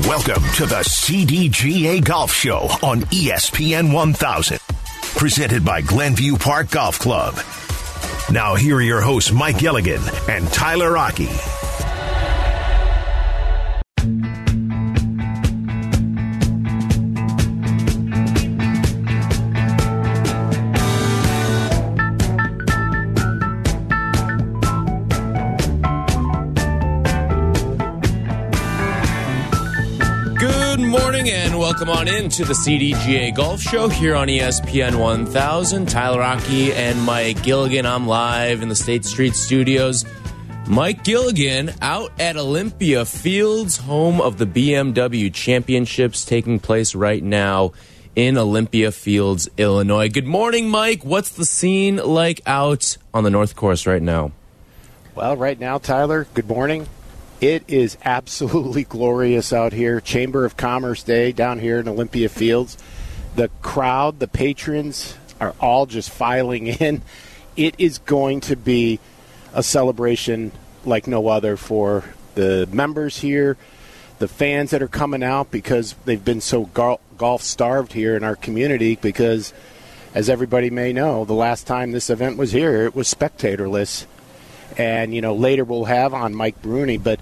Welcome to the CDGA Golf Show on ESPN 1000. Presented by Glenview Park Golf Club. Now here are your hosts, Mike Gilligan and Tyler Rocky. And welcome on into the CDGA Golf Show here on ESPN 1000. Tyler Rocky and Mike Gilligan. I'm live in the State Street Studios. Mike Gilligan out at Olympia Fields, home of the BMW Championships taking place right now in Olympia Fields, Illinois. Good morning, Mike. What's the scene like out on the North Course right now? Well, right now, Tyler, good morning. It is absolutely glorious out here. Chamber of Commerce Day down here in Olympia Fields. The crowd, the patrons are all just filing in. It is going to be a celebration like no other for the members here, the fans that are coming out because they've been so golf-starved here in our community because, as everybody may know, the last time this event was here, it was spectatorless. And, later we'll have on Mike Bruni. But,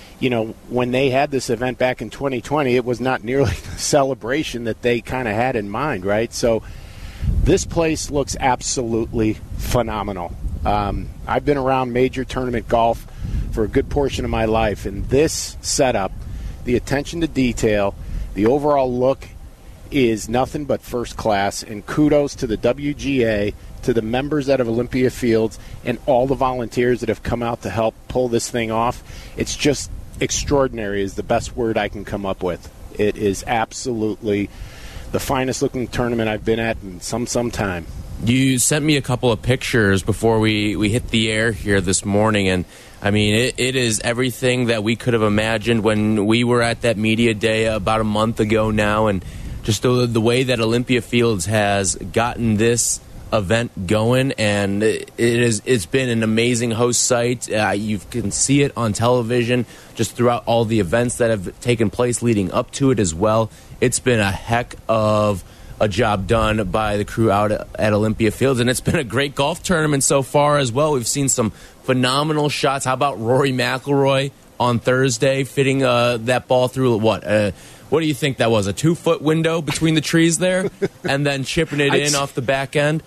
when they had this event back in 2020, it was not nearly the celebration that they kind of had in mind, right? So this place looks absolutely phenomenal. I've been around major tournament golf for a good portion of my life. And this setup, the attention to detail, the overall look is nothing but first class. And kudos to the WGA, to the members out of Olympia Fields, and all the volunteers that have come out to help pull this thing off. It's just extraordinary is the best word I can come up with. It is absolutely the finest looking tournament I've been at in some time. You sent me a couple of pictures before we hit the air here this morning, and I mean, it is everything that we could have imagined when we were at that media day about a month ago now, and just the way that Olympia Fields has gotten this event going, and it's been an amazing host site. You can see it on television just throughout all the events that have taken place leading up to it as well. It's been a heck of a job done by the crew out at Olympia Fields, and it's been a great golf tournament so far as well. We've seen some phenomenal shots. How about Rory McIlroy on Thursday fitting that ball through what do you think that was, a 2-foot window between the trees there, and then chipping it in off the back end?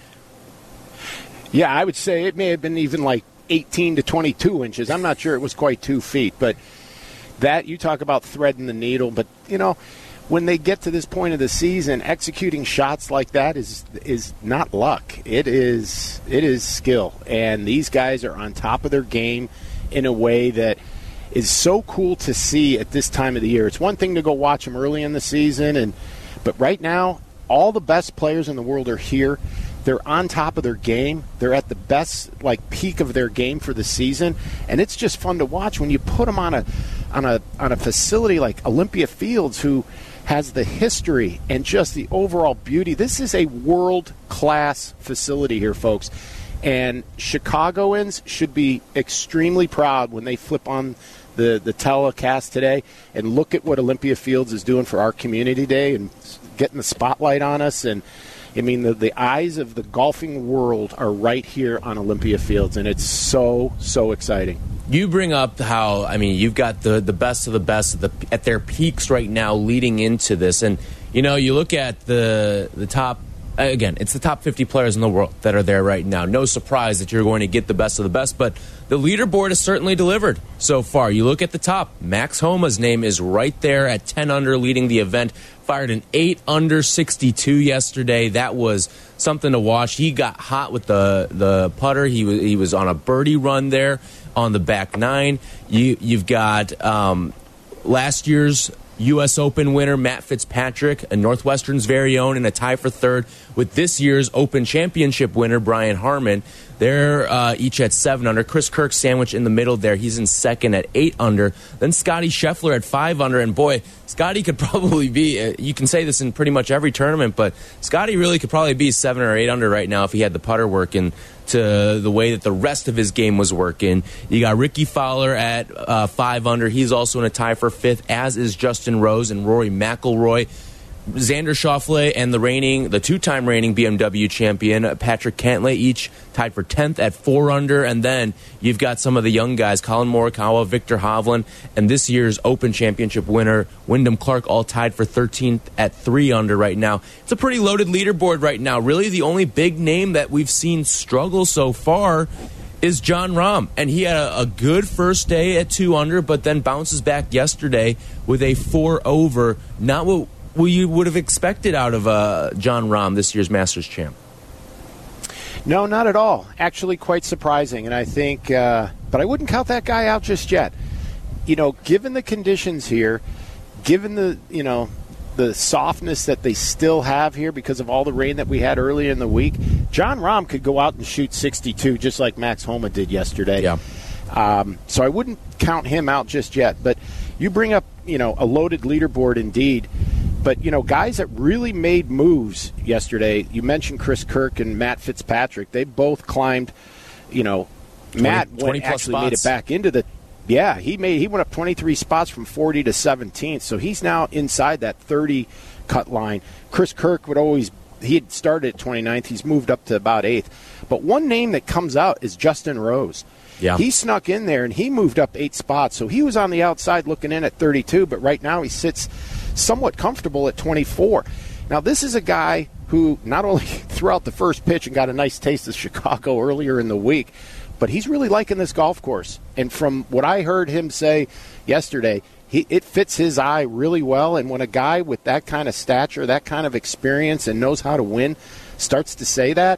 Yeah, I would say it may have been even like 18 to 22 inches. I'm not sure it was quite 2 feet, but that, you talk about threading the needle. But, when they get to this point of the season, executing shots like that is not luck. It is skill. And these guys are on top of their game in a way that is so cool to see at this time of the year. It's one thing to go watch them early in the season, but right now, all the best players in the world are here. They're on top of their game. They're at the best, peak of their game for the season, and it's just fun to watch when you put them on a facility like Olympia Fields, who has the history and just the overall beauty. This is a world-class facility here, folks, and Chicagoans should be extremely proud when they flip on the telecast today and look at what Olympia Fields is doing for our community day and getting the spotlight on us. And I mean, the eyes of the golfing world are right here on Olympia Fields, and it's so exciting. You bring up how, you've got the best of the best at their peaks right now leading into this. And, you look at the top, again, it's the top 50 players in the world that are there right now. No surprise that you're going to get the best of the best, but the leaderboard has certainly delivered so far. You look at the top, Max Homa's name is right there at 10 under leading the event. Fired an 8 under 62 yesterday. That was something to watch. He got hot with the putter. He was on a birdie run there on the back nine. You've got last year's U.S. Open winner Matt Fitzpatrick, a Northwestern's very own, in a tie for third with this year's Open Championship winner Brian Harman. They're each at 7 under. Chris Kirk sandwiched in the middle there. He's in second at 8 under. Then Scotty Scheffler at 5 under. And boy, Scotty could probably be, you can say this in pretty much every tournament, but Scotty really could probably be 7 or 8 under right now if he had the putter working to the way that the rest of his game was working. You got Ricky Fowler at 5 under. He's also in a tie for 5th, as is Justin Rose and Rory McIlroy. Xander Schauffele and the two-time reigning BMW champion Patrick Cantlay each tied for 10th at 4 under. And then you've got some of the young guys, Colin Morikawa, Victor Hovland, and this year's Open Championship winner Wyndham Clark, all tied for 13th at 3 under right now. It's a pretty loaded leaderboard right now. Really, the only big name that we've seen struggle so far is Jon Rahm, and he had a good first day at 2 under, but then bounces back yesterday with a 4 over. Not what you would have expected out of Jon Rahm, this year's Masters champ. No, not at all. Actually, quite surprising, and I think, but I wouldn't count that guy out just yet. You know, given the conditions here, given the softness that they still have here because of all the rain that we had earlier in the week, Jon Rahm could go out and shoot 62 just like Max Homa did yesterday. Yeah. So I wouldn't count him out just yet. But you bring up, a loaded leaderboard indeed. But, guys that really made moves yesterday, you mentioned Chris Kirk and Matt Fitzpatrick. They both climbed, Matt made it back into the – yeah, he went up 23 spots from 40 to 17th. So he's now inside that 30 cut line. Chris Kirk he had started at 29th. He's moved up to about 8th. But one name that comes out is Justin Rose. Yeah. He snuck in there, and he moved up 8 spots. So he was on the outside looking in at 32, but right now he sits somewhat comfortable at 24. Now, this is a guy who not only threw out the first pitch and got a nice taste of Chicago earlier in the week, but he's really liking this golf course. And from what I heard him say yesterday, it fits his eye really well. And when a guy with that kind of stature, that kind of experience, and knows how to win starts to say that,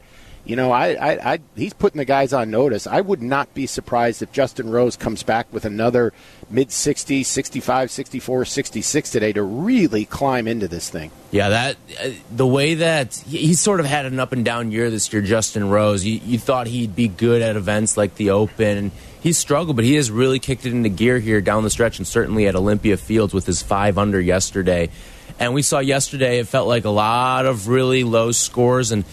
he's putting the guys on notice. I would not be surprised if Justin Rose comes back with another mid-60s, 65, 64, 66 today to really climb into this thing. Yeah, the way that he's sort of had an up-and-down year this year, Justin Rose. You thought he'd be good at events like the Open, and he's struggled, but he has really kicked it into gear here down the stretch, and certainly at Olympia Fields with his 5 under yesterday. And we saw yesterday, it felt like a lot of really low scores, and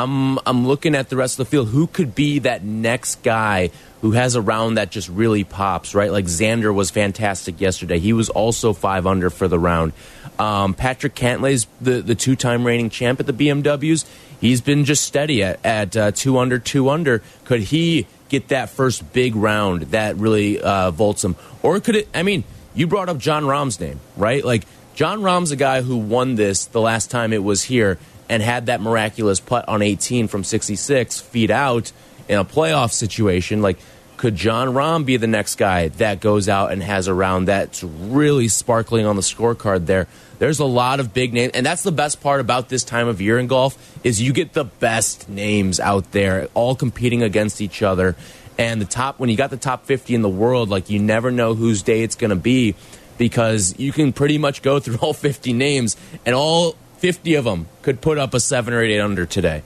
I'm looking at the rest of the field. Who could be that next guy who has a round that just really pops, right? Like Xander was fantastic yesterday. He was also 5 under for the round. Patrick Cantlay's the two-time reigning champ at the BMWs. He's been just steady at 2 under, 2 under. Could he get that first big round that really vaults him? Or could it, you brought up Jon Rahm's name, right? Like, Jon Rahm's a guy who won this the last time it was here and had that miraculous putt on 18 from 66 feet out in a playoff situation. Like, could Jon Rahm be the next guy that goes out and has a round that's really sparkling on the scorecard there? There's a lot of big names, and that's the best part about this time of year in golf is you get the best names out there all competing against each other. And when you got the top 50 in the world, like, you never know whose day it's going to be, because you can pretty much go through all 50 names, and all 50 of them could put up a 7 or 8 under today.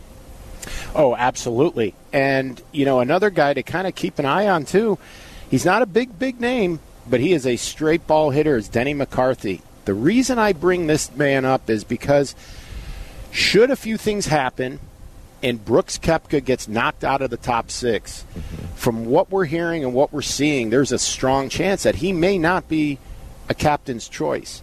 Oh, absolutely. And, another guy to kind of keep an eye on, too, he's not a big name, but he is a straight ball hitter, is Denny McCarthy. The reason I bring this man up is because should a few things happen and Brooks Koepka gets knocked out of the top 6, from what we're hearing and what we're seeing, there's a strong chance that he may not be a captain's choice.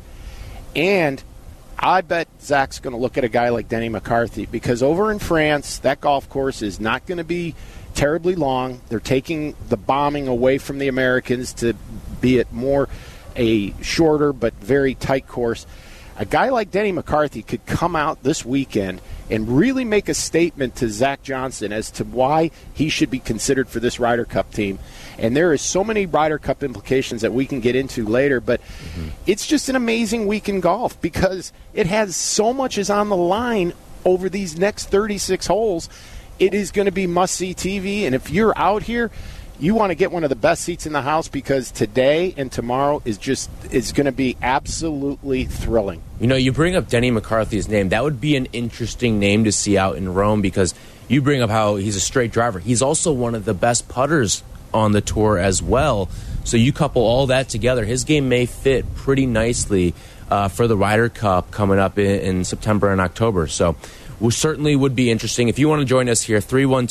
And I bet Zach's going to look at a guy like Denny McCarthy, because over in France, that golf course is not going to be terribly long. They're taking the bombing away from the Americans to be it more a shorter but very tight course. A guy like Denny McCarthy could come out this weekend and really make a statement to Zach Johnson as to why he should be considered for this Ryder Cup team. And there is so many Ryder Cup implications that we can get into later, but it's just an amazing week in golf because it has so much is on the line over these next 36 holes. It is going to be must-see TV, and if you're out here, you want to get one of the best seats in the house, because today and tomorrow is going to be absolutely thrilling. You bring up Denny McCarthy's name. That would be an interesting name to see out in Rome, because you bring up how he's a straight driver. He's also one of the best putters on the tour as well. So you couple all that together, his game may fit pretty nicely for the Ryder Cup coming up in September and October. So we certainly would be interesting. If you want to join us here,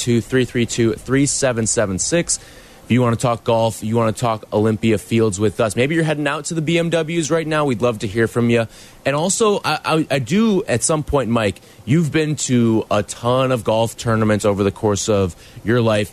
312-332-3776. If you want to talk golf, you want to talk Olympia Fields with us. Maybe you're heading out to the BMWs right now. We'd love to hear from you. And also, I do, at some point, Mike, you've been to a ton of golf tournaments over the course of your life.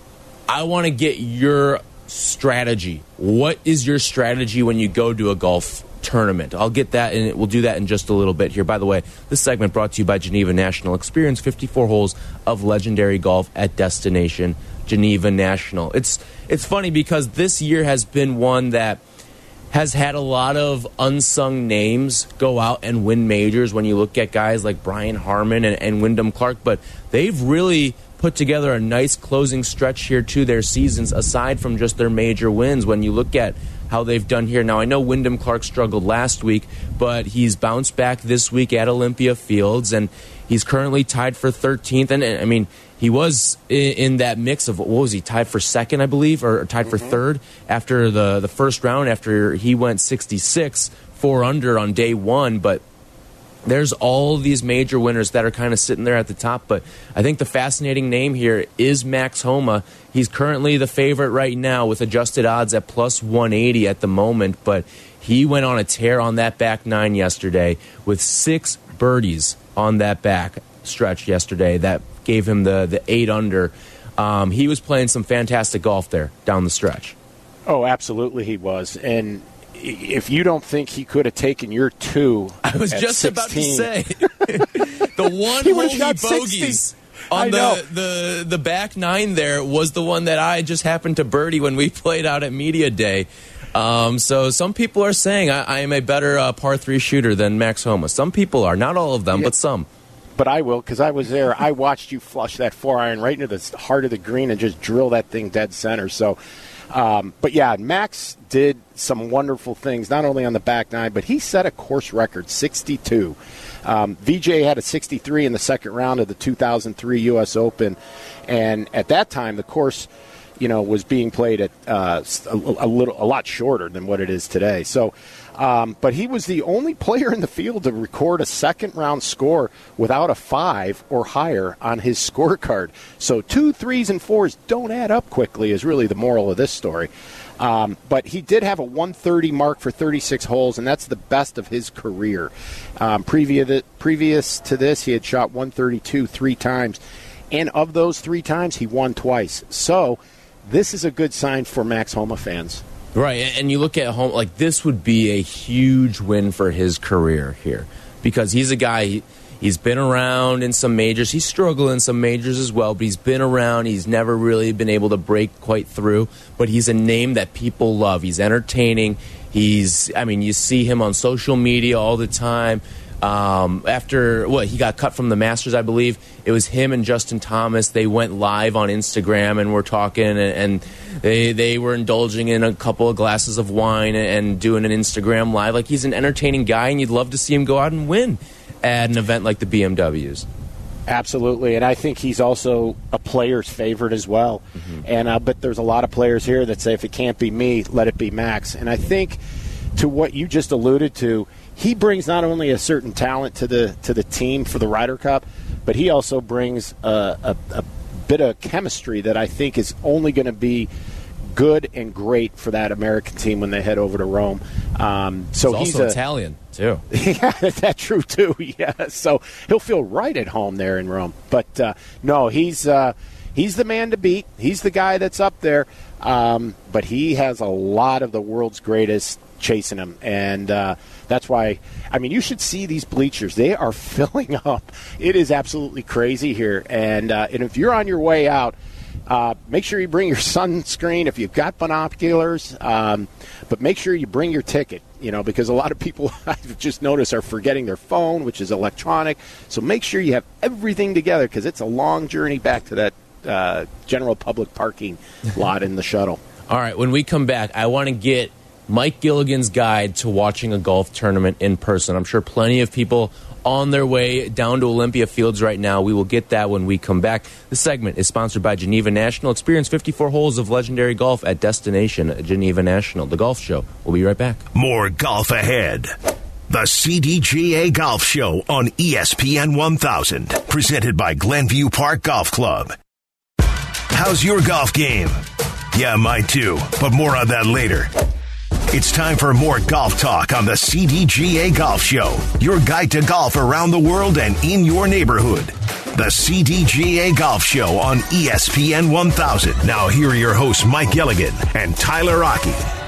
I want to get your strategy. What is your strategy when you go to a golf tournament? I'll get that, and we'll do that in just a little bit here. By the way, this segment brought to you by Geneva National. Experience 54 holes of legendary golf at Destination Geneva National. It's funny because this year has been one that has had a lot of unsung names go out and win majors when you look at guys like Brian Harman and Wyndham Clark, but they've really put together a nice closing stretch here to their seasons aside from just their major wins. When you look at how they've done here. Now, I know Wyndham Clark struggled last week, but he's bounced back this week at Olympia Fields, and he's currently tied for 13th. And I mean, he was in that mix of, what was he, tied for second, I believe, or tied for third after the first round, after he went 66, 4 under on day one. But there's all these major winners that are kind of sitting there at the top. But I think the fascinating name here is Max Homa. He's currently the favorite right now with adjusted odds at plus 180 at the moment. But he went on a tear on that back nine yesterday with 6 birdies on that back stretch yesterday. That gave him the 8 under. He was playing some fantastic golf there down the stretch. Oh, absolutely he was. And if you don't think he could have taken your 2 I was just 16, about to say. The one hole he bogeys on the back nine there was the one that I just happened to birdie when we played out at Media Day. So some people are saying I am a better par 3 shooter than Max Homa. Some people are. Not all of them, but some. But I will, because I was there. I watched you flush that 4-iron right into the heart of the green and just drill that thing dead center. So, but yeah, Max did some wonderful things, not only on the back nine, but he set a course record, 62. VJ had a 63 in the second round of the 2003 U.S. Open, and at that time, the course, was being played at a lot shorter than what it is today. So, but he was the only player in the field to record a second-round score without a 5 or higher on his scorecard. So 2, 3s, and 4s don't add up quickly is really the moral of this story. But he did have a 130 mark for 36 holes, and that's the best of his career. Previous to this, he had shot 132 3 times, and of those 3 times, he won twice. So this is a good sign for Max Homa fans. Right, and you look at Homa, like this would be a huge win for his career here because he's a guy, he's been around in some majors. He's struggled in some majors as well, but he's been around. He's never really been able to break quite through, but he's a name that people love. He's entertaining. You see him on social media all the time. After he got cut from the Masters, I believe it was him and Justin Thomas. They went live on Instagram and were talking, and they were indulging in a couple of glasses of wine and doing an Instagram live. Like, he's an entertaining guy, and you'd love to see him go out and win at an event like the BMWs. Absolutely, and I think he's also a player's favorite as well. And but there's a lot of players here that say, if it can't be me, let it be Max. And I think, to what you just alluded to, he brings not only a certain talent to the team for the Ryder Cup, but he also brings a bit of chemistry that I think is only going to be good and great for that American team when they head over to Rome. So he's also Italian too. Yeah, that's true too. Yeah, so he'll feel right at home there in Rome. But no, he's the man to beat. He's the guy that's up there. But he has a lot of the world's greatest chasing him, and that's why, you should see these bleachers. They are filling up. It is absolutely crazy here, and if you're on your way out, make sure you bring your sunscreen if you've got binoculars, but make sure you bring your ticket, because a lot of people, I've just noticed, are forgetting their phone, which is electronic. So make sure you have everything together, because it's a long journey back to that general public parking lot in the shuttle. All right, when we come back, I want to get Mike Gilligan's guide to watching a golf tournament in person. I'm sure plenty of people on their way down to Olympia Fields right now. We will get that when we come back. This segment is sponsored by Geneva National. Experience 54 holes of legendary golf at Destination Geneva National. The Golf Show. We'll be right back. More golf ahead. The CDGA Golf Show on ESPN 1000. Presented by Glenview Park Golf Club. How's your golf game? Yeah, mine too. But more on that later. It's time for more golf talk on the CDGA Golf Show, your guide to golf around the world and in your neighborhood. The CDGA Golf Show on ESPN 1000. Now here are your hosts, Mike Gilligan and Tyler Rocky.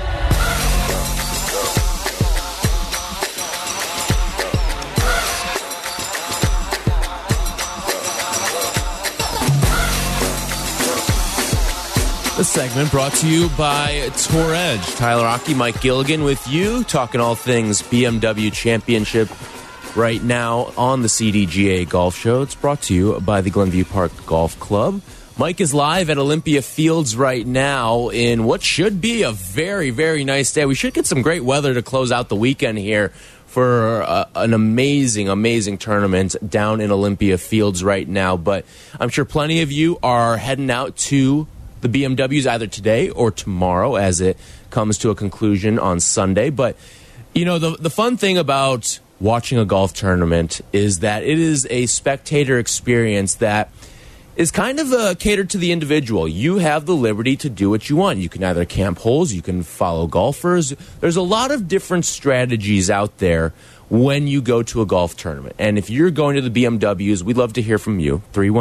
This segment brought to you by Tour Edge. Tyler Rocky, Mike Gilligan with you, talking all things BMW Championship right now on the CDGA Golf Show. It's brought to you by the Glenview Park Golf Club. Mike is live at Olympia Fields right now in what should be a very, very nice day. We should get some great weather to close out the weekend here for an amazing, amazing tournament down in Olympia Fields right now. But I'm sure plenty of you are heading out to the BMWs either today or tomorrow as it comes to a conclusion on Sunday. But, you know, the fun thing about watching a golf tournament is that it is a spectator experience that is kind of catered to the individual. You have the liberty to do what you want. You can either camp holes, you can follow golfers. There's a lot of different strategies out there when you go to a golf tournament. And if you're going to the BMWs, we'd love to hear from you.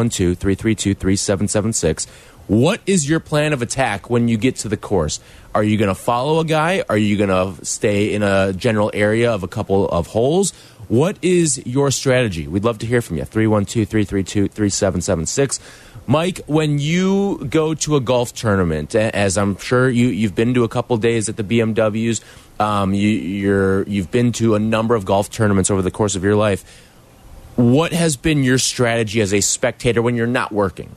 312-332-3776. What is your plan of attack when you get to the course? Are you going to follow a guy? Are you going to stay in a general area of a couple of holes? What is your strategy? We'd love to hear from you. 312-332-3776. Mike, when you go to a golf tournament, as I'm sure you've been to a couple days at the BMWs, you've been to a number of golf tournaments over the course of your life. What has been your strategy as a spectator when you're not working?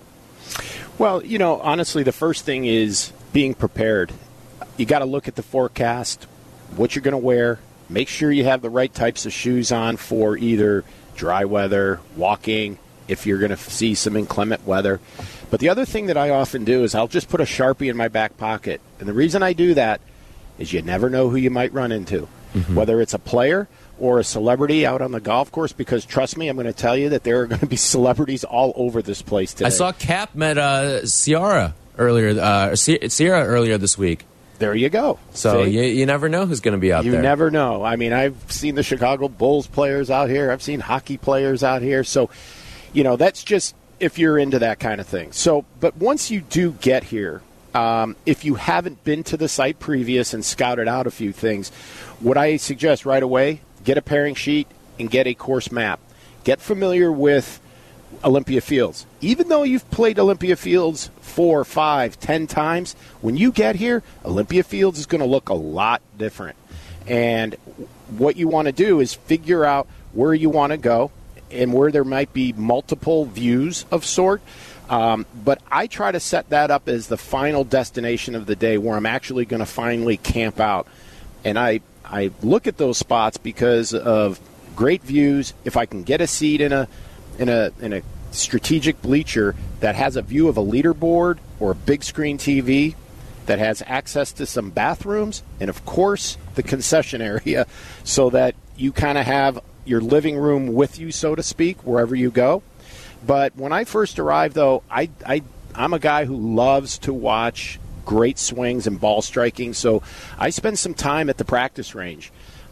Well, you know, honestly, the first thing is being prepared. You got to look at the forecast, what you're going to wear. Make sure you have the right types of shoes on for either dry weather, walking, if you're going to see some inclement weather. But the other thing that I often do is I'll just put a Sharpie in my back pocket. And the reason I do that is you never know who you might run into, whether it's a player or a celebrity out on the golf course, because trust me, I'm going to tell you that there are going to be celebrities all over this place today. I saw Cap met Sierra earlier this week. There you go. So you never know who's going to be out there. You never know. I mean, I've seen the Chicago Bulls players out here. I've seen hockey players out here. So, you know, that's just if you're into that kind of thing. So, but once you do get here, if you haven't been to the site previous and scouted out a few things, what I suggest right away, get a pairing sheet and get a course map. Get familiar with Olympia Fields. Even though you've played Olympia Fields 4, 5, 10 times, when you get here, Olympia Fields is going to look a lot different. And what you want to do is figure out where you want to go and where there might be multiple views of sort. But I try to set that up as the final destination of the day where I'm actually going to finally camp out. And I look at those spots because of great views. If I can get a seat in a strategic bleacher that has a view of a leaderboard or a big screen TV that has access to some bathrooms and, of course, the concession area, so that you kind of have your living room with you, so to speak, wherever you go. But when I first arrived, though, I'm a guy who loves to watch great swings and ball striking, so I spend some time at the practice range.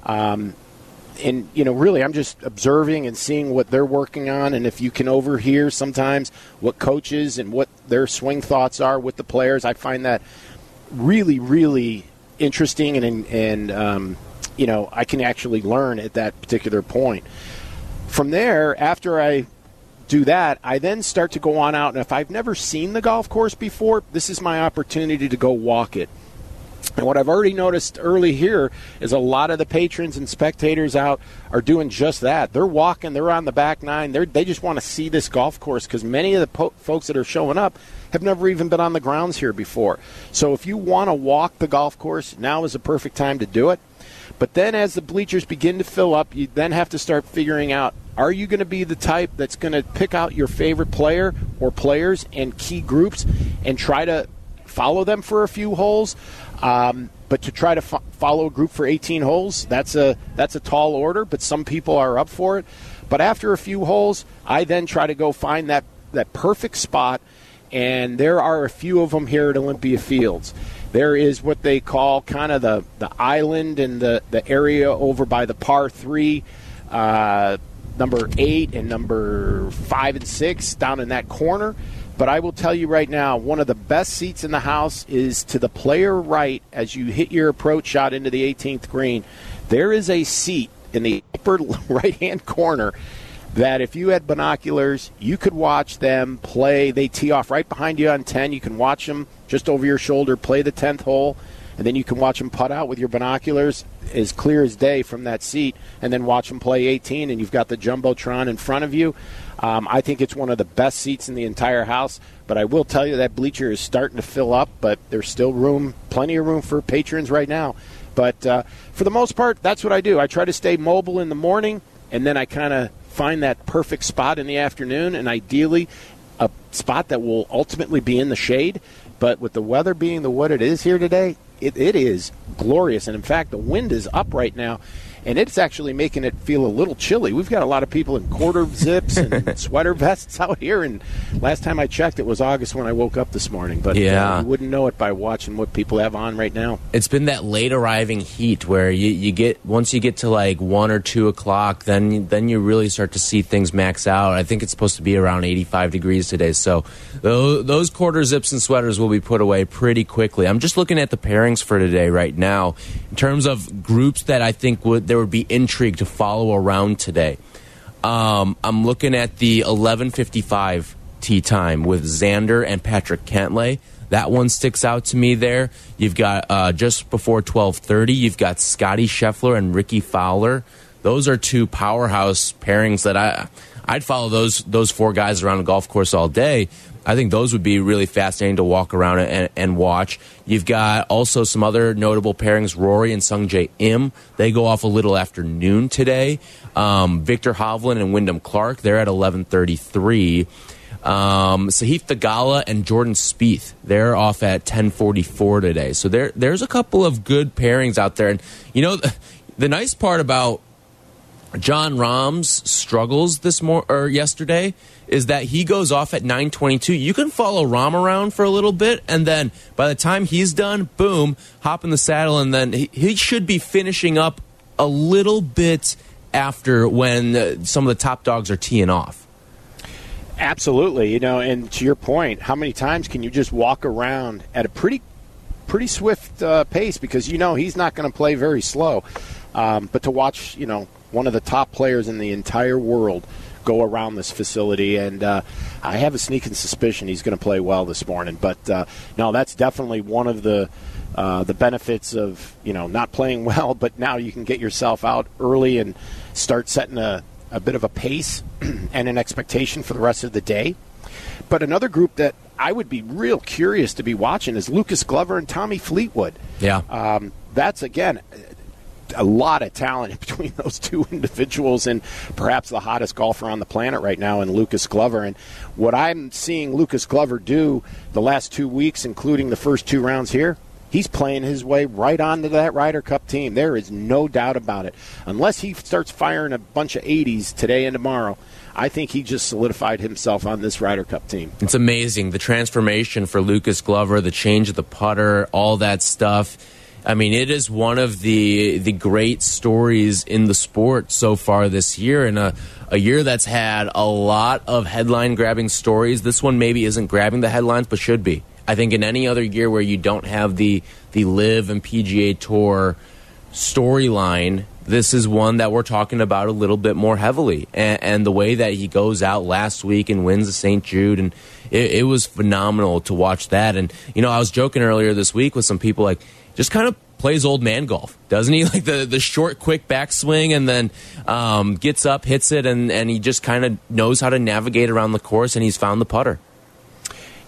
And, you know, really I'm just observing and seeing what they're working on, and if you can overhear sometimes what coaches and what their swing thoughts are with the players, I find that really, really interesting, and you know, I can actually learn at that particular point. From there, after I do that, I then start to go on out, and if I've never seen the golf course before, this is my opportunity to go walk it. And what I've already noticed early here is a lot of the patrons and spectators out are doing just that. They're walking, they're on the back nine, they just want to see this golf course, because many of the folks that are showing up have never even been on the grounds here before. So if you want to walk the golf course, now is the perfect time to do it. But then as the bleachers begin to fill up, you then have to start figuring out, are you going to be the type that's going to pick out your favorite player or players and key groups and try to follow them for a few holes? But to try to follow a group for 18 holes, that's a tall order, but some people are up for it. But after a few holes, I then try to go find that perfect spot, and there are a few of them here at Olympia Fields. There is what they call kind of the island and the area over by the par 3, number 8 and number 5 and 6 down in that corner. But I will tell you right now, one of the best seats in the house is to the player right as you hit your approach shot into the 18th green. There is a seat in the upper right-hand corner that if you had binoculars, you could watch them play. They tee off right behind you on 10. You can watch them just over your shoulder play the 10th hole, and then you can watch them putt out with your binoculars as clear as day from that seat, and then watch them play 18, and you've got the Jumbotron in front of you. I think it's one of the best seats in the entire house, but I will tell you that bleacher is starting to fill up, but there's still room, plenty of room for patrons right now. But for the most part, that's what I do. I try to stay mobile in the morning, and then I kind of find that perfect spot in the afternoon, and ideally a spot that will ultimately be in the shade. But with the weather being what it is here today, it is glorious. And, in fact, the wind is up right now, and it's actually making it feel a little chilly. We've got a lot of people in quarter zips and sweater vests out here, and last time I checked, it was August when I woke up this morning. But you wouldn't know it by watching what people have on right now. It's been that late arriving heat where you get, once you get to like 1 or 2 o'clock, then you really start to see things max out. I think it's supposed to be around 85 degrees today, so those quarter zips and sweaters will be put away pretty quickly. I'm just looking at the pairings for today right now in terms of groups that I think there would be intrigue to follow around today. I'm looking at the 11:55 tee time with Xander and Patrick Cantlay. That one sticks out to me there. You've got just before 12:30, you've got Scotty Scheffler and Ricky Fowler. Those are two powerhouse pairings that I'd follow those four guys around the golf course all day. I think those would be really fascinating to walk around and watch. You've got also some other notable pairings, Rory and Sungjae Im. They go off a little after noon today. Victor Hovland and Wyndham Clark, they're at 11:33. Sahith Theegala and Jordan Spieth, they're off at 10:44 today. So there's a couple of good pairings out there. And, you know, the nice part about Jon Rahm's struggles yesterday is that he goes off at 9:22. You can follow Rahm around for a little bit, and then by the time he's done, boom, hop in the saddle, and then he should be finishing up a little bit after when some of the top dogs are teeing off. Absolutely, and to your point, how many times can you just walk around at a pretty swift pace, because he's not going to play very slow, but to watch one of the top players in the entire world go around this facility, and I have a sneaking suspicion he's going to play well this morning. But no, that's definitely one of the benefits of not playing well, but now you can get yourself out early and start setting a bit of a pace and an expectation for the rest of the day. But another group that I would be real curious to be watching is Lucas Glover and Tommy Fleetwood. Yeah, that's again a lot of talent between those two individuals, and perhaps the hottest golfer on the planet right now in Lucas Glover. And what I'm seeing Lucas Glover do the last 2 weeks, including the first 2 rounds here, he's playing his way right onto that Ryder Cup team. There is no doubt about it. Unless he starts firing a bunch of 80s today and tomorrow, I think he just solidified himself on this Ryder Cup team. It's amazing, the transformation for Lucas Glover, the change of the putter, all that stuff. I mean, it is one of the great stories in the sport so far this year, and a year that's had a lot of headline-grabbing stories. This one maybe isn't grabbing the headlines, but should be. I think in any other year where you don't have the LIV and PGA Tour storyline, this is one that we're talking about a little bit more heavily. And the way that he goes out last week and wins the St. Jude, and it was phenomenal to watch that. And, I was joking earlier this week with some people, like, just kind of plays old man golf, doesn't he? Like the short, quick backswing, and then gets up, hits it, and he just kind of knows how to navigate around the course, and he's found the putter.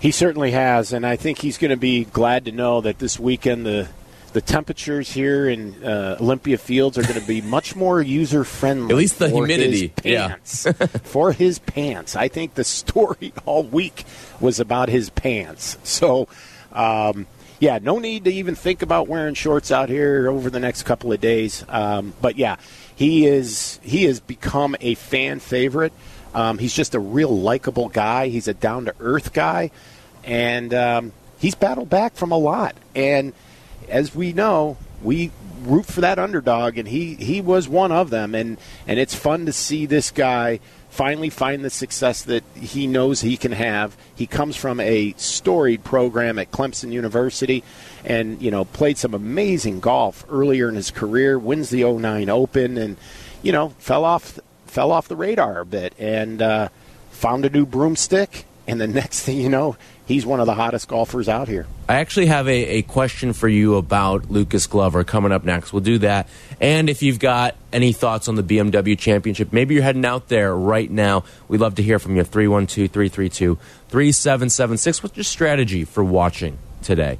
He certainly has, and I think he's going to be glad to know that this weekend the temperatures here in Olympia Fields are going to be much more user-friendly. At least the humidity. Pants, for his pants. I think the story all week was about his pants. So, no need to even think about wearing shorts out here over the next couple of days. But, he has become a fan favorite. He's just a real likable guy. He's a down-to-earth guy. And he's battled back from a lot. And as we know, we root for that underdog, and he was one of them. And it's fun to see this guy finally find the success that he knows he can have. He comes from a storied program at Clemson University and, played some amazing golf earlier in his career, wins the 09 Open, and, fell off the radar a bit and found a new broomstick. And the next thing you know, he's one of the hottest golfers out here. I actually have a question for you about Lucas Glover coming up next. We'll do that. And if you've got any thoughts on the BMW Championship, maybe you're heading out there right now. We'd love to hear from you. 312-332-3776. What's your strategy for watching today?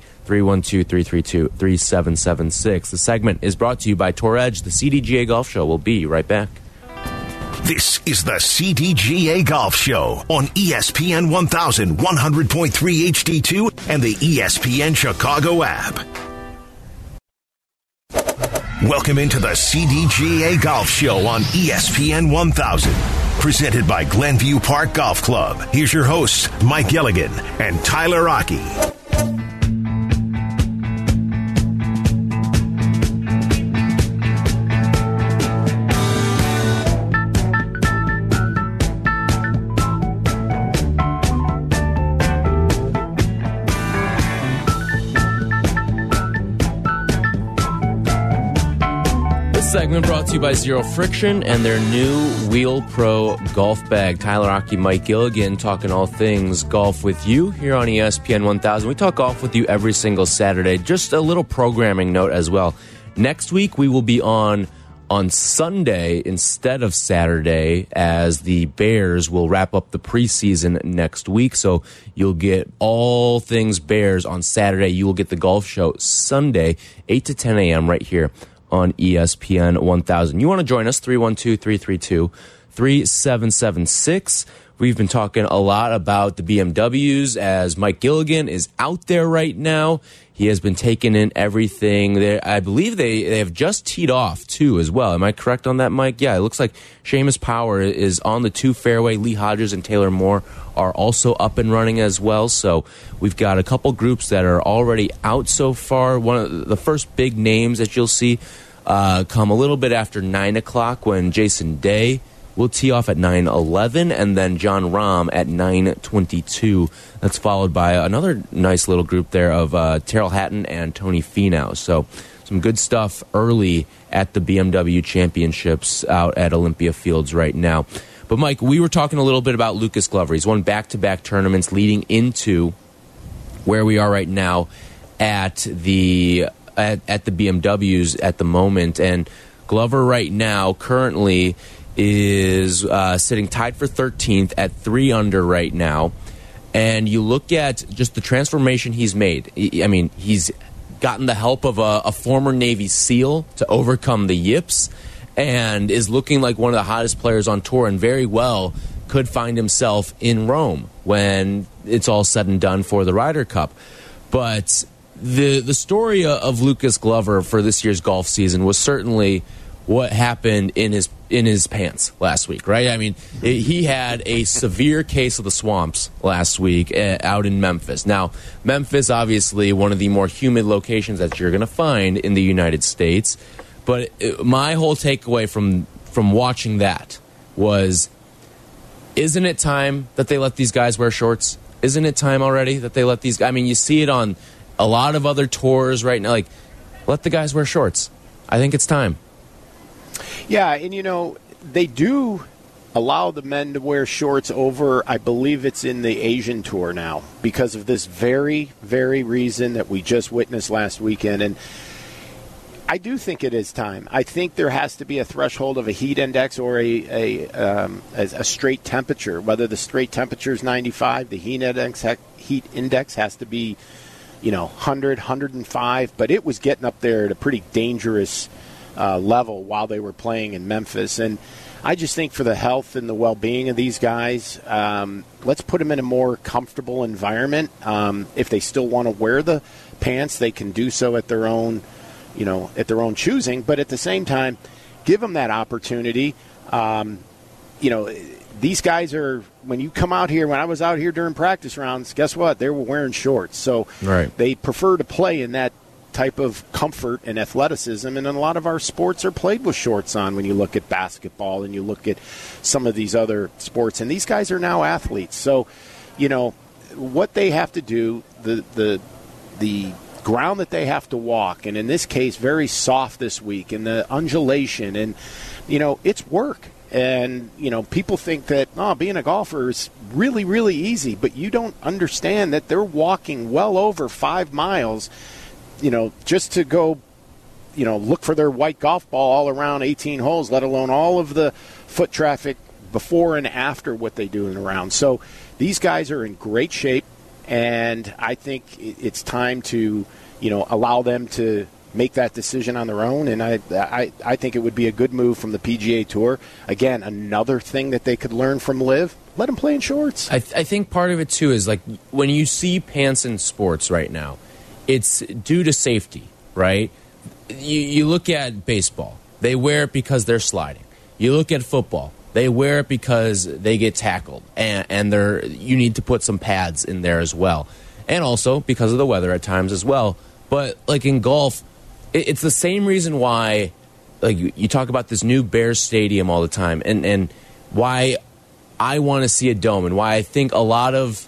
312-332-3776. The segment is brought to you by Tour Edge, the CDGA Golf Show. We'll be right back. This is the CDGA Golf Show on ESPN 1000, 100.3 HD2, and the ESPN Chicago app. Welcome into the CDGA Golf Show on ESPN 1000. Presented by Glenview Park Golf Club. Here's your hosts, Mike Gilligan and Tyler Rocky. Segment brought to you by Zero Friction and their new Wheel Pro golf bag. Tyler Rocky, Mike Gilligan, talking all things golf with you here on ESPN 1000. We talk golf with you every single Saturday. Just a little programming note as well. Next week we will be on Sunday instead of Saturday, as the Bears will wrap up the preseason next week. So you'll get all things Bears on Saturday. You will get the golf show Sunday, 8 to 10 a.m. right here on ESPN 1000. You want to join us, 312-332-3776. We've been talking a lot about the BMWs as Mike Gilligan is out there right now. He has been taking in everything. I believe they have just teed off, too, as well. Am I correct on that, Mike? Yeah, it looks like Seamus Power is on the 2 fairway. Lee Hodges and Taylor Moore are also up and running as well. So we've got a couple groups that are already out so far. One of the first big names that you'll see come a little bit after 9 o'clock when Jason Day will tee off at 9:11, and then John Rahm at 9:22. That's followed by another nice little group there of Terrell Hatton and Tony Finau. So some good stuff early at the BMW Championships out at Olympia Fields right now. But, Mike, we were talking a little bit about Lucas Glover. He's won back-to-back tournaments leading into where we are right now at the BMWs at the moment. And Glover right now currently is sitting tied for 13th at 3 under right now. And you look at just the transformation he's made. I mean, he's gotten the help of a former Navy SEAL to overcome the yips and is looking like one of the hottest players on tour, and very well could find himself in Rome when it's all said and done for the Ryder Cup. But the story of Lucas Glover for this year's golf season was certainly what happened in his pants last week, right? I mean, he had a severe case of the swamps last week out in Memphis. Now, Memphis, obviously, one of the more humid locations that you're going to find in the United States. But my whole takeaway from watching that was, isn't it time that they let these guys wear shorts? Isn't it time already that they let these guys? I mean, you see it on a lot of other tours right now. Like, let the guys wear shorts. I think it's time. Yeah, and they do allow the men to wear shorts over, I believe it's in the Asian Tour now, because of this very, very reason that we just witnessed last weekend. And I do think it is time. I think there has to be a threshold of a heat index or a straight temperature, whether the straight temperature is 95, the heat heat index has to be, 100, 105, but it was getting up there at a pretty dangerous level while they were playing in Memphis. And I just think for the health and the well-being of these guys, let's put them in a more comfortable environment. If they still want to wear the pants, they can do so at their own, at their own choosing. But at the same time, give them that opportunity. These guys are, when you come out here, when I was out here during practice rounds, guess what? They were wearing shorts. So They prefer to play in that type of comfort and athleticism, and a lot of our sports are played with shorts on when you look at basketball and you look at some of these other sports. And these guys are now athletes. So, what they have to do, the ground that they have to walk, and in this case, very soft this week, and the undulation, and, it's work. And, people think that, being a golfer is really, really easy, but you don't understand that they're walking well over 5 miles, just to go, look for their white golf ball all around 18 holes, let alone all of the foot traffic before and after what they do in the round. So these guys are in great shape, and I think it's time to, allow them to make that decision on their own, and I think it would be a good move from the PGA Tour. Again, another thing that they could learn from LIV, let them play in shorts. I think part of it, too, is like when you see pants in sports right now, it's due to safety, right? You look at baseball, they wear it because they're sliding. You look at football, they wear it because they get tackled, and you need to put some pads in there as well. And also because of the weather at times as well. But like in golf, it's the same reason why, like, you talk about this new Bears Stadium all the time, and why I want to see a dome, and why I think a lot of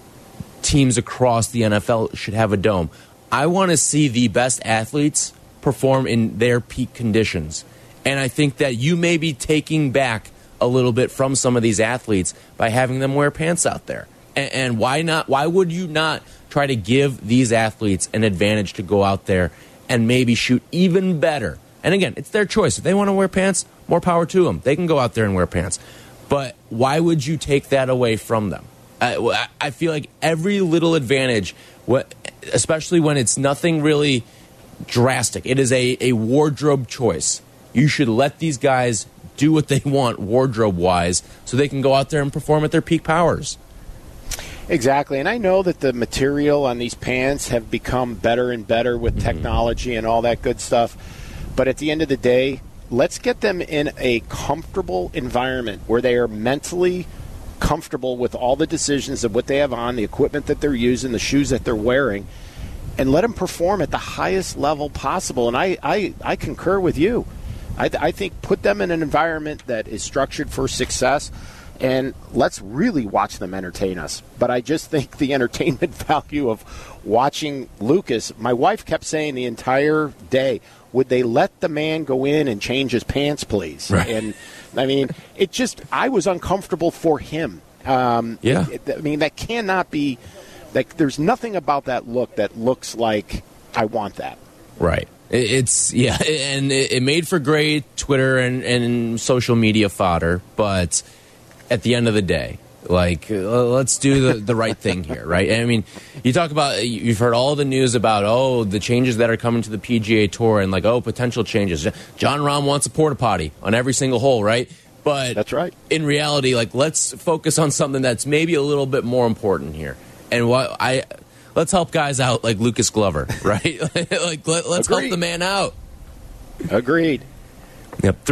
teams across the NFL should have a dome. I want to see the best athletes perform in their peak conditions. And I think that you may be taking back a little bit from some of these athletes by having them wear pants out there. And why not? Why would you not try to give these athletes an advantage to go out there and maybe shoot even better? And again, it's their choice. If they want to wear pants, more power to them. They can go out there and wear pants. But why would you take that away from them? I feel like every little advantage, especially when it's nothing really drastic, it is a wardrobe choice. You should let these guys do what they want wardrobe-wise so they can go out there and perform at their peak powers. Exactly, and I know that the material on these pants have become better and better with technology and all that good stuff, but at the end of the day, let's get them in a comfortable environment where they are mentally comfortable with all the decisions of what they have on, the equipment that they're using, the shoes that they're wearing, and let them perform at the highest level possible. And I concur with you. I think put them in an environment that is structured for success, and let's really watch them entertain us. But I just think the entertainment value of watching Lucas, my wife kept saying the entire day, would they let the man go in and change his pants, please? Right. And, I mean, I was uncomfortable for him. That cannot be, there's nothing about that look that looks like I want that. Right. And it made for great Twitter and social media fodder, but at the end of the day, let's do the right thing here, right? I mean, you talk about, you've heard all the news about, the changes that are coming to the PGA Tour and potential changes. Jon Rahm wants a porta potty on every single hole, right? But that's right. In reality, let's focus on something that's maybe a little bit more important here. And let's help guys out like Lucas Glover, right? Let's help the man out. Agreed. Yep,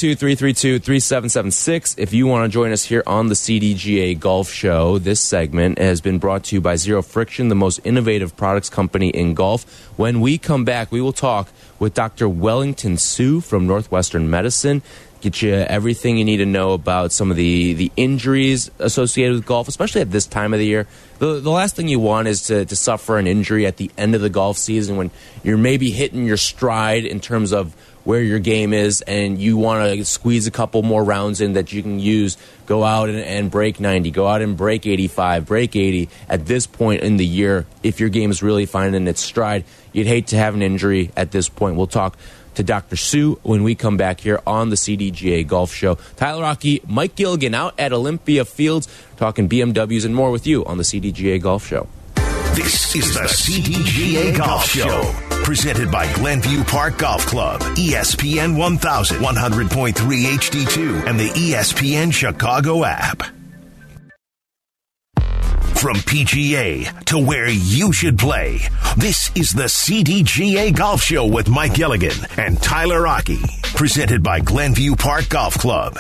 312-332-3776. If you want to join us here on the CDGA Golf Show, this segment has been brought to you by Zero Friction, the most innovative products company in golf. When we come back, we will talk with Dr. Wellington Su from Northwestern Medicine. Get you everything you need to know about some of the injuries associated with golf, especially at this time of the year. The last thing you want is to suffer an injury at the end of the golf season when you're maybe hitting your stride in terms of where your game is, and you want to squeeze a couple more rounds in that you can use, go out and break 90, go out and break 85, break 80. At this point in the year, if your game is really finding its stride, you'd hate to have an injury at this point. We'll talk to Dr. Su when we come back here on the CDGA Golf Show. Tyler Rocky, Mike Gilligan out at Olympia Fields, talking BMWs and more with you on the CDGA Golf Show. This is the CDGA Golf Show, presented by Glenview Park Golf Club, ESPN 1000, 100.3 HD2, and the ESPN Chicago app. From PGA to where you should play, this is the CDGA Golf Show with Mike Gilligan and Tyler Rocky, presented by Glenview Park Golf Club.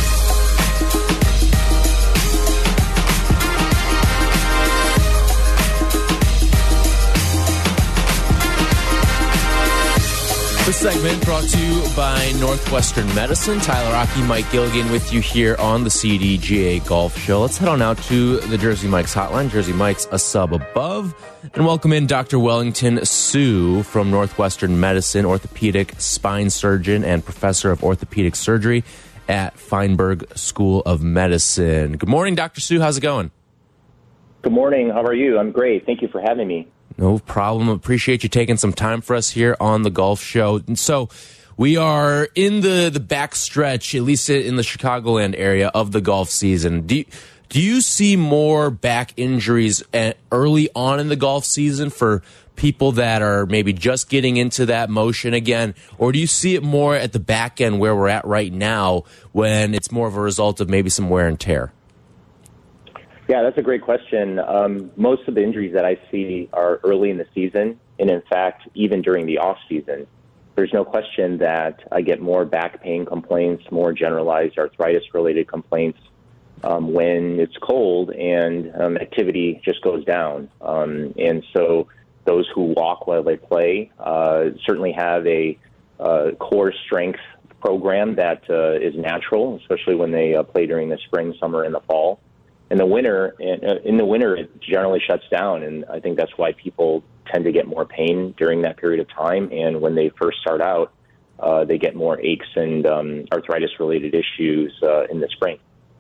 This segment brought to you by Northwestern Medicine. Tyler Rocky, Mike Gilligan with you here on the CDGA Golf Show. Let's head on out to the Jersey Mike's hotline. Jersey Mike's a sub above. And welcome in Dr. Wellington Sue from Northwestern Medicine, orthopedic spine surgeon and professor of orthopedic surgery at Feinberg School of Medicine. Good morning, Dr. Sue. How's it going? Good morning. How are you? I'm great. Thank you for having me. No problem. Appreciate you taking some time for us here on the Golf Show. And so we are in the back stretch, at least in the Chicagoland area of the golf season. Do you see more back injuries early on in the golf season for people that are maybe just getting into that motion again? Or do you see it more at the back end where we're at right now when it's more of a result of maybe some wear and tear? Yeah, that's a great question. Most of the injuries that I see are early in the season, and in fact, even during the off season. There's no question that I get more back pain complaints, more generalized arthritis-related complaints when it's cold and activity just goes down. And so those who walk while they play certainly have a core strength program that is natural, especially when they play during the spring, summer, and the fall. In the winter, it generally shuts down, and I think that's why people tend to get more pain during that period of time. And when they first start out, they get more aches and arthritis-related issues in the spring.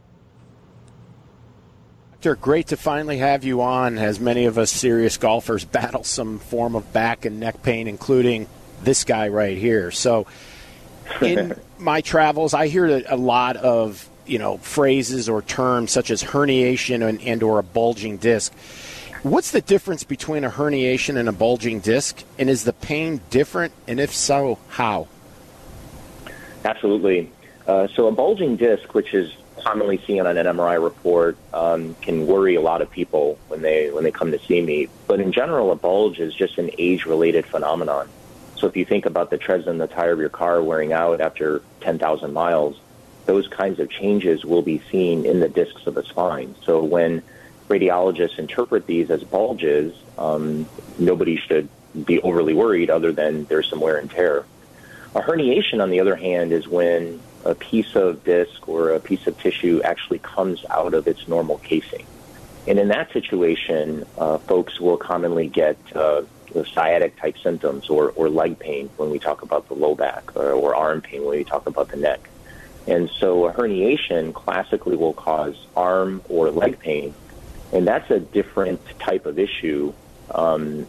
Doctor, great to finally have you on, as many of us serious golfers battle some form of back and neck pain, including this guy right here. So in my travels, I hear a lot of phrases or terms such as herniation and or a bulging disc. What's the difference between a herniation and a bulging disc? And is the pain different? And if so, how? Absolutely. So a bulging disc, which is commonly seen on an MRI report, can worry a lot of people when they come to see me. But in general, a bulge is just an age-related phenomenon. So if you think about the treads on the tire of your car wearing out after 10,000 miles, those kinds of changes will be seen in the discs of the spine. So when radiologists interpret these as bulges, nobody should be overly worried other than there's some wear and tear. A herniation, on the other hand, is when a piece of disc or a piece of tissue actually comes out of its normal casing. And in that situation, folks will commonly get sciatic-type symptoms or leg pain when we talk about the low back, or arm pain when we talk about the neck. And so a herniation classically will cause arm or leg pain, and that's a different type of issue, and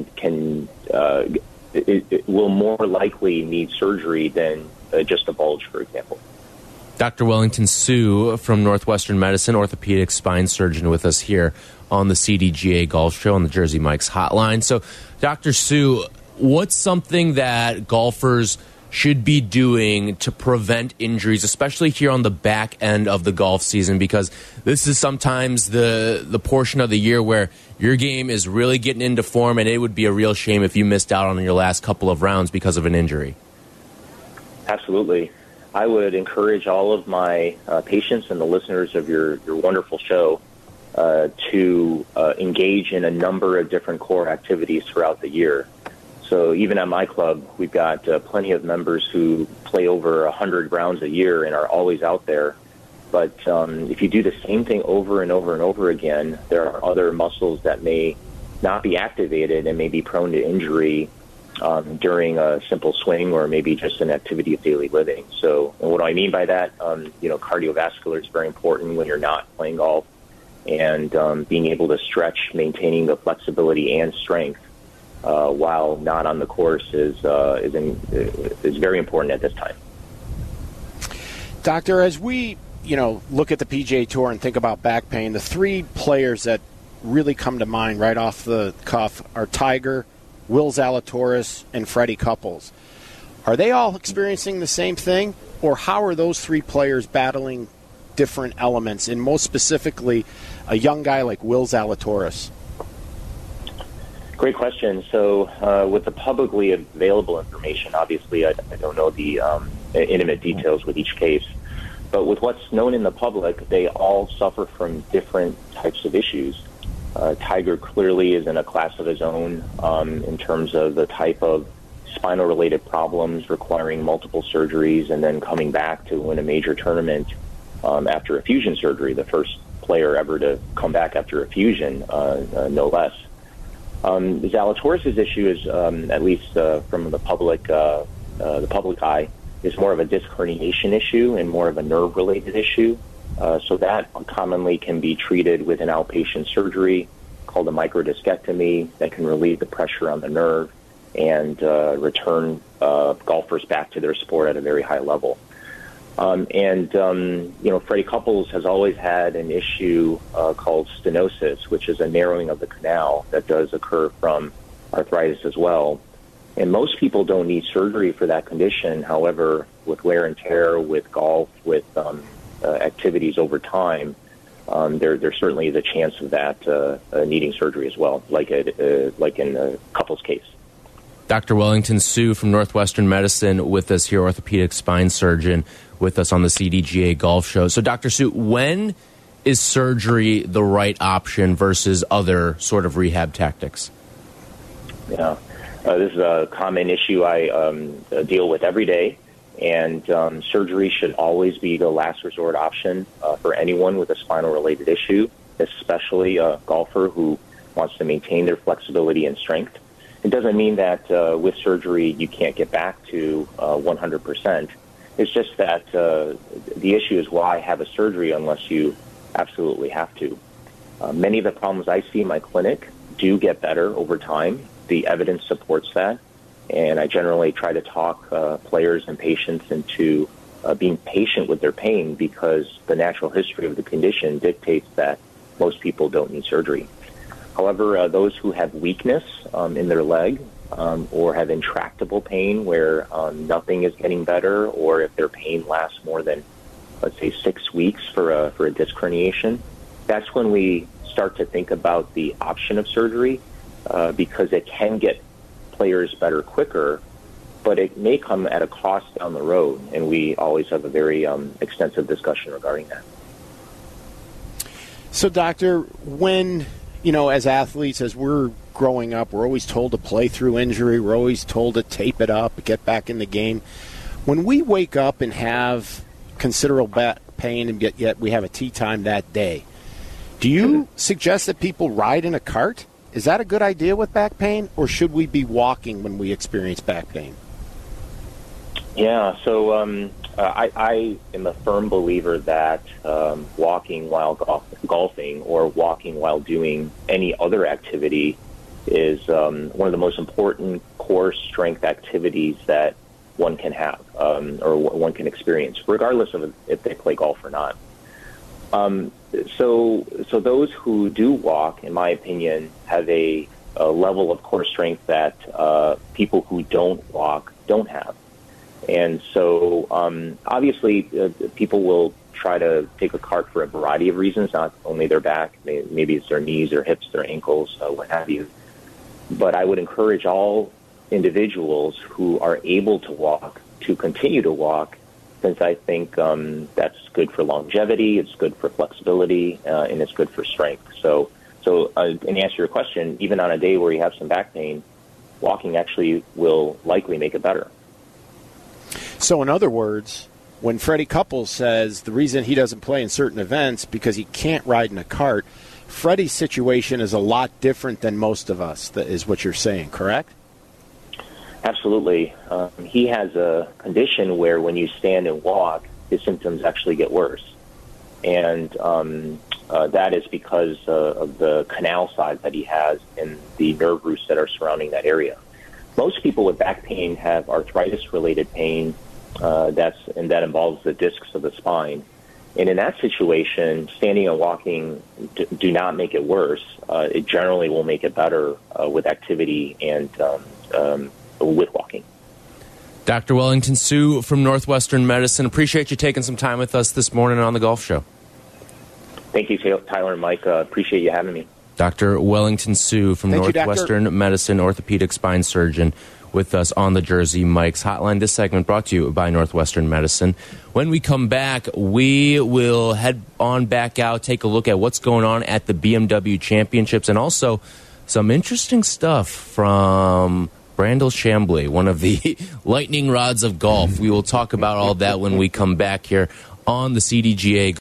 it will more likely need surgery than just a bulge, for example. Dr. Wellington Sue from Northwestern Medicine, orthopedic spine surgeon, with us here on the CDGA Golf Show on the Jersey Mike's hotline. So, Dr. Sue, what's something that golfers should be doing to prevent injuries, especially here on the back end of the golf season? Because this is sometimes the portion of the year where your game is really getting into form, and it would be a real shame if you missed out on your last couple of rounds because of an injury. Absolutely. I would encourage all of my patients and the listeners of your wonderful show to engage in a number of different core activities throughout the year. So even at my club, we've got plenty of members who play over 100 rounds a year and are always out there. But if you do the same thing over and over and over again, there are other muscles that may not be activated and may be prone to injury during a simple swing or maybe just an activity of daily living. So and what do I mean by that? Cardiovascular is very important when you're not playing golf. And being able to stretch, maintaining the flexibility and strength while not on the course is very important at this time. Doctor, as we look at the PGA Tour and think about back pain, the three players that really come to mind right off the cuff are Tiger, Will Zalatoris, and Freddie Couples. Are they all experiencing the same thing, or how are those three players battling different elements, and most specifically a young guy like Will Zalatoris? Great question. So with the publicly available information, obviously I don't know the intimate details with each case, but with what's known in the public, they all suffer from different types of issues. Tiger clearly is in a class of his own in terms of the type of spinal-related problems requiring multiple surgeries and then coming back to win a major tournament after a fusion surgery, the first player ever to come back after a fusion, no less. Zalatoris' issue is, at least from the public eye, is more of a disc herniation issue and more of a nerve-related issue. So that commonly can be treated with an outpatient surgery called a microdiscectomy that can relieve the pressure on the nerve and return golfers back to their sport at a very high level. Freddie Couples has always had an issue called stenosis, which is a narrowing of the canal that does occur from arthritis as well. And most people don't need surgery for that condition. However, with wear and tear, with golf, with activities over time, there certainly is a chance of that needing surgery as well, like in a Couples case. Dr. Wellington Sue from Northwestern Medicine with us here, orthopedic spine surgeon, with us on the CDGA Golf Show. So, Dr. Sue, when is surgery the right option versus other sort of rehab tactics? Yeah, this is a common issue I deal with every day, and surgery should always be the last resort option for anyone with a spinal-related issue, especially a golfer who wants to maintain their flexibility and strength. It doesn't mean that with surgery you can't get back to 100%. It's just that the issue is why have a surgery unless you absolutely have to. Many of the problems I see in my clinic do get better over time. The evidence supports that, and I generally try to talk players and patients into being patient with their pain because the natural history of the condition dictates that most people don't need surgery. However, those who have weakness in their leg or have intractable pain where nothing is getting better, or if their pain lasts more than, let's say, 6 weeks for a disc herniation, that's when we start to think about the option of surgery because it can get players better quicker, but it may come at a cost down the road, and we always have a very extensive discussion regarding that. So, Doctor, when as athletes, as we're growing up, we're always told to play through injury. We're always told to tape it up, get back in the game. When we wake up and have considerable back pain and yet we have a tee time that day, do you suggest that people ride in a cart? Is that a good idea with back pain, or should we be walking when we experience back pain? Yeah, so I am a firm believer that walking while golfing or walking while doing any other activity is one of the most important core strength activities that one can have or one can experience, regardless of if they play golf or not. So those who do walk, in my opinion, have a level of core strength that people who don't walk don't have. And so, obviously, people will try to take a cart for a variety of reasons, not only their back, maybe it's their knees, their hips, their ankles, what have you. But I would encourage all individuals who are able to walk to continue to walk, since I think that's good for longevity, it's good for flexibility, and it's good for strength. So in answer to your question, even on a day where you have some back pain, walking actually will likely make it better. So in other words, when Freddie Couples says the reason he doesn't play in certain events because he can't ride in a cart, Freddie's situation is a lot different than most of us, is what you're saying, correct? Absolutely. He has a condition where when you stand and walk, his symptoms actually get worse. And that is because of the canal size that he has and the nerve roots that are surrounding that area. Most people with back pain have arthritis-related pain, that involves the discs of the spine. And in that situation, standing and walking do not make it worse. It generally will make it better with activity and with walking. Dr. Wellington Su from Northwestern Medicine, appreciate you taking some time with us this morning on the Golf Show. Thank you, Tyler and Mike. Appreciate you having me. Dr. Wellington Su from Northwestern Medicine, orthopedic spine surgeon, with us on the Jersey Mike's Hotline. This segment brought to you by Northwestern Medicine. When we come back, we will head on back out, take a look at what's going on at the BMW Championships, and also some interesting stuff from Brandel Chambly, one of the lightning rods of golf. We will talk about all that when we come back here on the CDGA